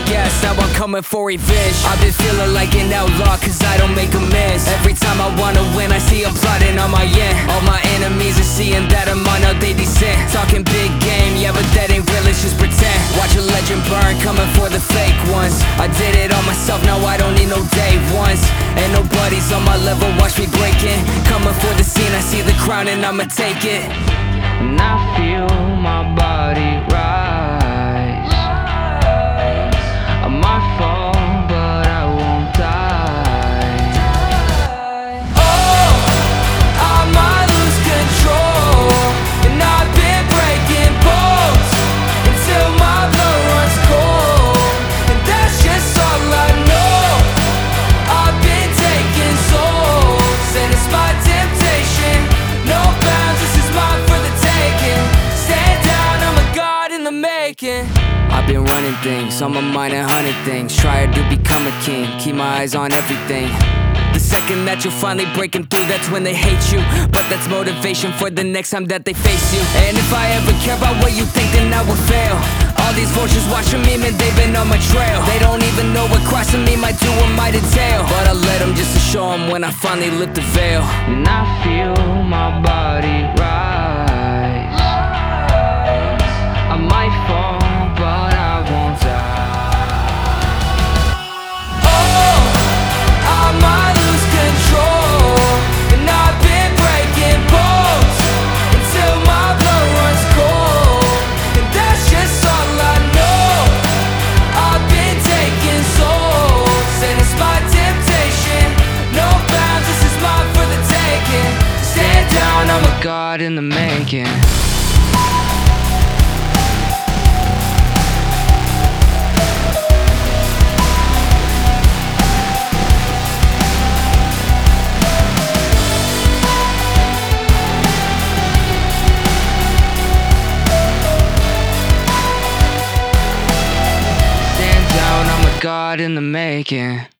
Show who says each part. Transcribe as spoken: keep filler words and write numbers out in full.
Speaker 1: gas, now I'm coming for revenge. I've been feeling like an outlaw cause I don't make amends. Every time I wanna win, I see them plotting on my end. All my enemies are seeing that I'm on, how they descend. Talking big game, yeah, but that ain't real, it's just pretend. Watch a legend burn, coming for the fake ones. I did it all myself, now I don't need no day ones. Ain't nobody's on my level, watch me breaking. Coming for the scene, I see the crown and I'ma take it. And I feel my body rise. I might fall, but I won't die. Oh, I might lose control, and I've been breaking bones until my blood runs cold. And that's just all I know. I've been taking souls, and it's my temptation. No bounds, this is mine for the taking. Stand down, I'm a god in the making. I've been running things, on my mind and hunting things. Try to become a king, keep my eyes on everything. The second that you're finally breaking through, that's when they hate you. But that's motivation for the next time that they face you. And if I ever care about what you think, then I will fail. All these vultures watching me, man, they've been on my trail. They don't even know what crossing me might do or might entail. But I let them just to show them when I finally lift the veil. And I feel my body rise. I might fall, but I won't die. Oh, I might lose control, and I've been breaking bones until my blood runs cold. And that's just all I know. I've been taking souls, and it's my temptation. No bounds, this is mine for the taking. Stand down, I'm a god in the making. God in the making.